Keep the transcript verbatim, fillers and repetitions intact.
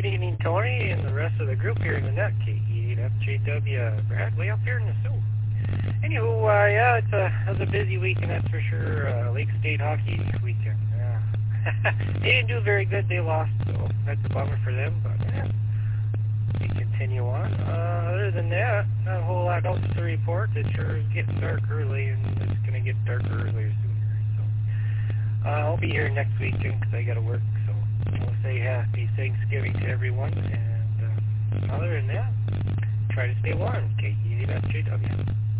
Good evening, Tony, and the rest of the group here in the net. K E eight F J W, Brad, way up here in the Sioux. Anywho, uh, yeah, it's a, it was a busy weekend, that's for sure. Uh, Lake State hockey weekend. Yeah. They didn't do very good, they lost, so that's a bummer for them, but yeah, we continue on. Uh, other than that, not a whole lot else to report. It sure is getting dark early, and it's going to get darker earlier sooner. So uh, I'll be here next weekend because I got to work, so I'll say happy Thanksgiving to everyone, and uh, other than that, try to stay warm. K E eight F J W.